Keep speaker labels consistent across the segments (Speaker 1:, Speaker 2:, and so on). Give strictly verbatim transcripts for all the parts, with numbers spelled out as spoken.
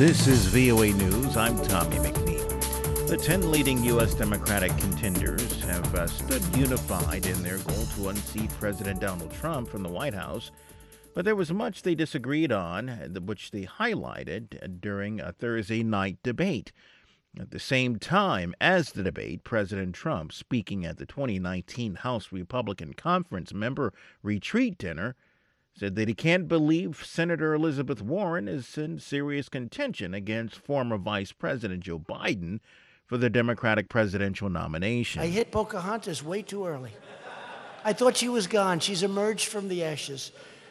Speaker 1: This is V O A News. I'm Tommy McNeil. The ten leading U S Democratic contenders have uh, stood unified in their goal to unseat President Donald Trump from the White House, but there was much they disagreed on, which they highlighted during a Thursday night debate. At the same time as the debate, President Trump, speaking at the twenty nineteen House Republican Conference member retreat dinner, said that he can't believe Senator Elizabeth Warren is in serious contention against former Vice President Joe Biden for the Democratic presidential nomination.
Speaker 2: I hit Pocahontas way too early. I thought she was gone. She's emerged from the ashes.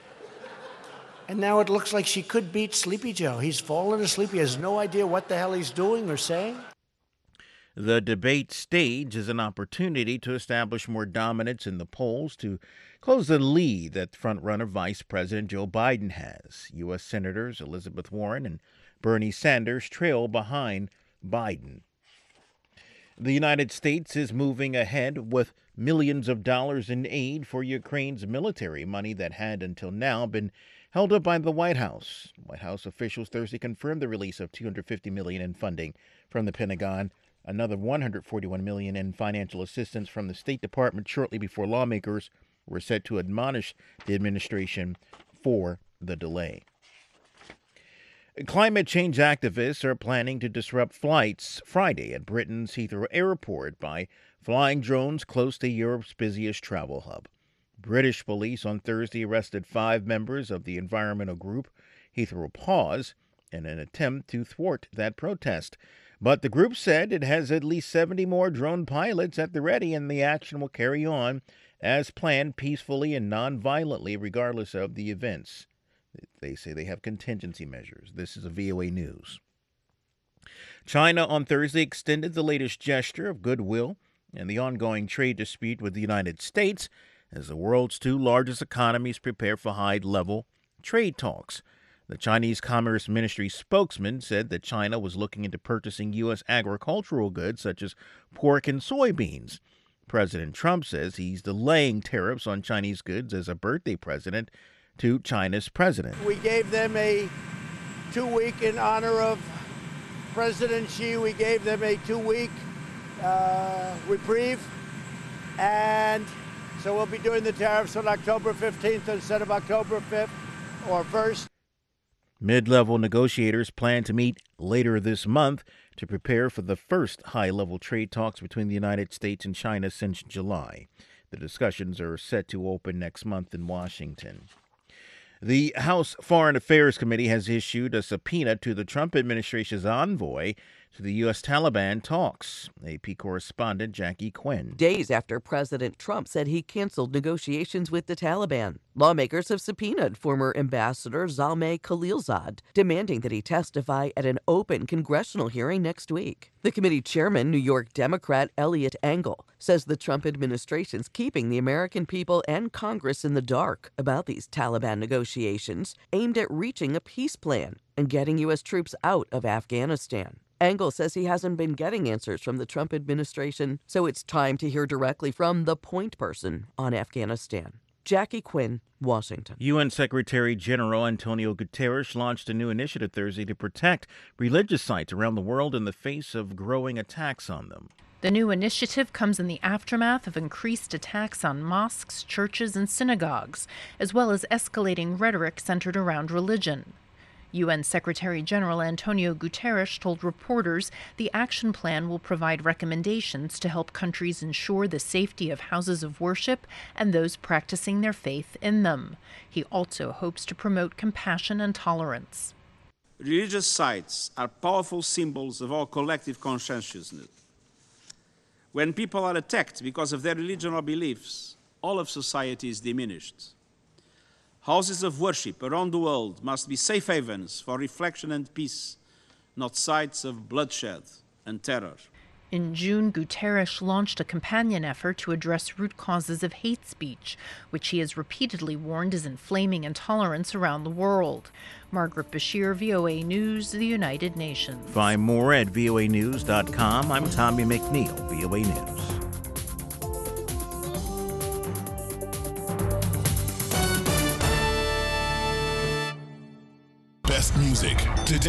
Speaker 2: And now it looks like she could beat Sleepy Joe. He's fallen asleep. He has no idea what the hell he's doing or saying.
Speaker 1: The debate stage is an opportunity to establish more dominance in the polls to close the lead that frontrunner Vice President Joe Biden has. U S. Senators Elizabeth Warren and Bernie Sanders trail behind Biden. The United States is moving ahead with millions of dollars in aid for Ukraine's military, money that had until now been held up by the White House. White House officials Thursday confirmed the release of two hundred fifty million dollars in funding from the Pentagon, another one hundred forty-one million dollars in financial assistance from the State Department shortly before lawmakers were set to admonish the administration for the delay. Climate change activists are planning to disrupt flights Friday at Britain's Heathrow Airport by flying drones close to Europe's busiest travel hub. British police on Thursday arrested five members of the environmental group Heathrow Paws in an attempt to thwart that protest. But the group said it has at least seventy more drone pilots at the ready, and the action will carry on as planned, peacefully and non-violently, regardless of the events. They say they have contingency measures. This is a V O A News. China on Thursday extended the latest gesture of goodwill in the ongoing trade dispute with the United States as the world's two largest economies prepare for high-level trade talks. The Chinese Commerce Ministry spokesman said that China was looking into purchasing U S agricultural goods such as pork and soybeans. President Trump says he's delaying tariffs on Chinese goods as a birthday present to China's president.
Speaker 2: We gave them a two-week in honor of President Xi. We gave them a two-week uh, reprieve. And so we'll be doing the tariffs on October fifteenth instead of October fifth or first.
Speaker 1: Mid-level negotiators plan to meet later this month to prepare for the first high-level trade talks between the United States and China since July. The discussions are set to open next month in Washington. The House Foreign Affairs Committee has issued a subpoena to the Trump administration's envoy to the U S Taliban talks. A P correspondent Jackie Quinn.
Speaker 3: Days after President Trump said he canceled negotiations with the Taliban, lawmakers have subpoenaed former Ambassador Zalmay Khalilzad, demanding that he testify at an open congressional hearing next week. The committee chairman, New York Democrat Eliot Engel, says the Trump administration's keeping the American people and Congress in the dark about these Taliban negotiations aimed at reaching a peace plan and getting U S troops out of Afghanistan. Engel says he hasn't been getting answers from the Trump administration, so it's time to hear directly from the point person on Afghanistan. Jackie Quinn, Washington.
Speaker 1: U N Secretary General Antonio Guterres launched a new initiative Thursday to protect religious sites around the world in the face of growing attacks on them.
Speaker 4: The new initiative comes in the aftermath of increased attacks on mosques, churches, and synagogues, as well as escalating rhetoric centered around religion. U N Secretary General Antonio Guterres told reporters the action plan will provide recommendations to help countries ensure the safety of houses of worship and those practicing their faith in them. He also hopes to promote compassion and tolerance.
Speaker 5: Religious sites are powerful symbols of our collective conscientiousness. When people are attacked because of their religion or beliefs, all of society is diminished. Houses of worship around the world must be safe havens for reflection and peace, not sites of bloodshed and terror.
Speaker 4: In June, Guterres launched a companion effort to address root causes of hate speech, which he has repeatedly warned is inflaming intolerance around the world. Margaret Bashir, V O A News, the United Nations.
Speaker 1: Find more at V O A news dot com. I'm Tommy McNeil, V O A News.
Speaker 6: Best music today.